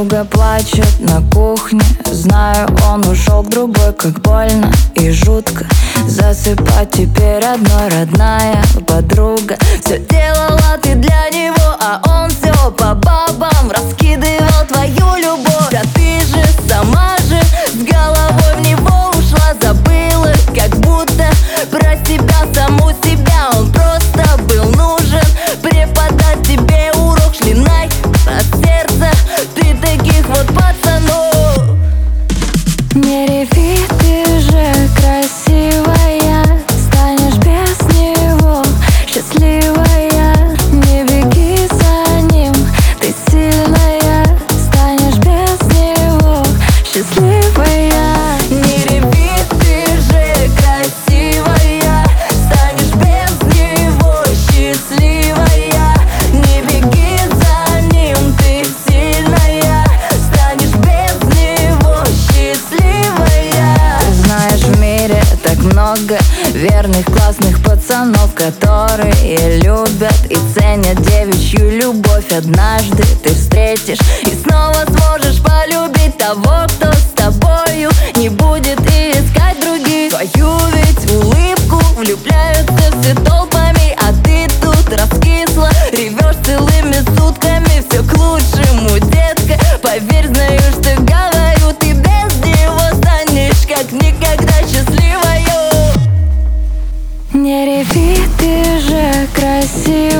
Подруга плачет на кухне, знаю, он ушел к другой. Как больно и жутко засыпать теперь одной, родная подруга. Все делала ты для него, а он все по бабам раскидывал твою любовь. Да ты же сама же с головой в него ушла, забыла, как будто про себя, саму себя. Он просто был нужен преподать тебе урок, шли най от сердца ты таких вот пацанов. Не реви, ты же красивая, станешь без него счастливая. Не беги за ним, ты сильная, станешь без него счастливая. Не реви, ты же красивая, станешь без него счастливая. Не беги за ним, ты сильная, станешь без него счастливая. Ты знаешь, в мире так много верных, классных пацанов, которые любят и ценят девичью любовь. Однажды ты встретишь и снова сможешь полюбить того, кто с тобою не будет искать других. Твою ведь улыбку влюбляются все толпами, а ты тут раскисла, ревешь целыми сутками. Все к лучшему, детка, поверь, знаю, что говорю. Ты без него станешь как никогда счастливою. Не реви, ты же красивая.